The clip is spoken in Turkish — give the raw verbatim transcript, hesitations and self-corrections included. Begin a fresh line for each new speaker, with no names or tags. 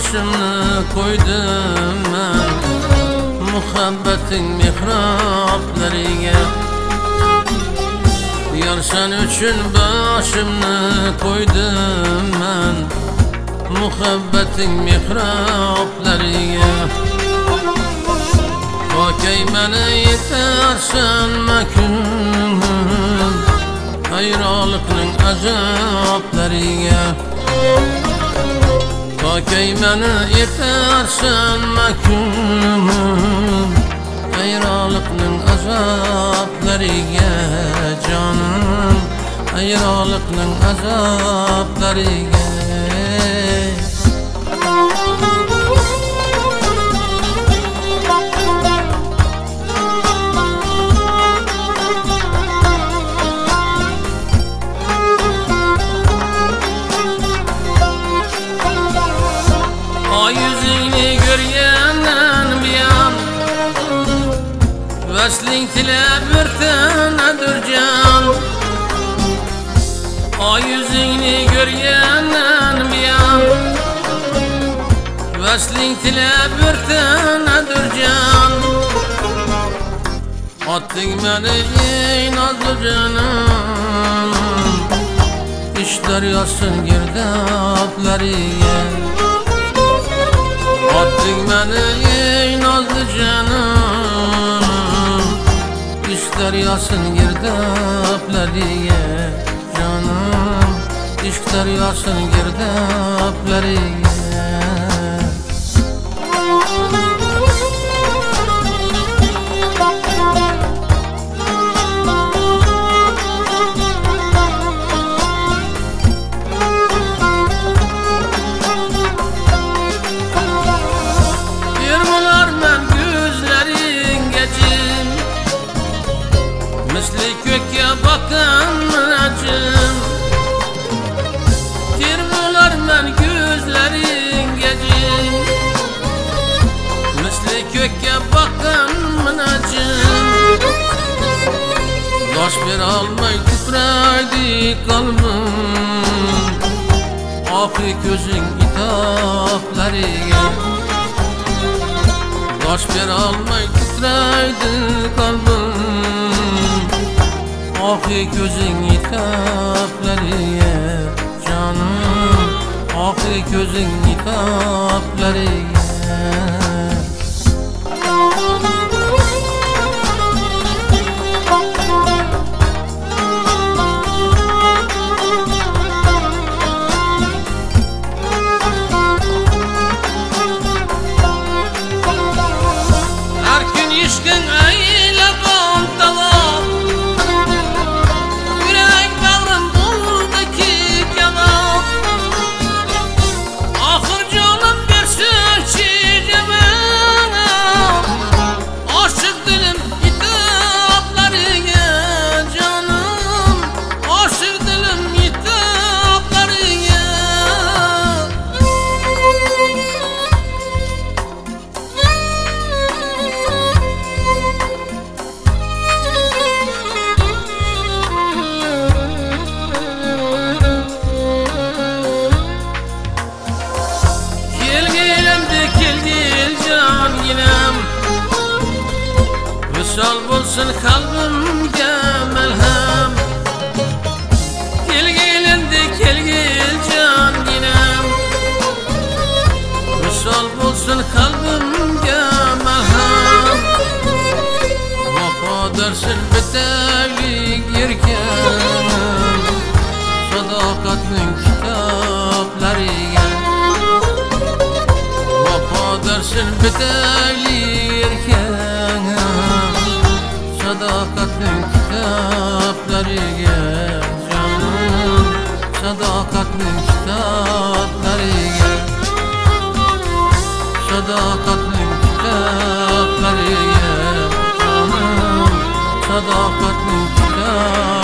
başımı koydum ben muhabbetin mihrablariga. Yar sen üçün başımı koydum ben muhabbetin mihrablariga. Bakay meni yetersen mekunum hayralıkның azablariga. Bakay meni yetersen mekunum hayralıkның azablariga. Canım hayralıkның azablariga. Yüzünü görgenden buyon Vesling tilab yurtanedir can. Ay yüzünü görgenden buyon Vesling tilab yurtanedir can. Attın beni ey nazlı canım iş deryasın girdaplarıya. Attın beni ey nazlı canım iş deryasın girdaplarıya. Canım iş deryasın girdaplarıya. Misli köke bakan acım Tirmiler men gözlerin gecim. Misli köke bakan acım Doş bir almay titraydi kalbim Ahi gözün itaplarıya. Doş bir almay titraydi kalbim Ahi gözün itaplarıya. Canım ahi gözün itaplarıya. Her gün işkin eyle bantalar Visal bulsun kalbimge melhem. Gel gelindi gel gel can yinem. Visal bulsun kalbimge melhem. Vafa dersin bitevlik yerken sadakatning kitaplarıga. Vafa dersin bitevlik yerken sadakatning kitaplarıga. Canım sadakatning kitaplarıga. Sadakatning kitaplarıga. Canım sadakatning kitaplarıga.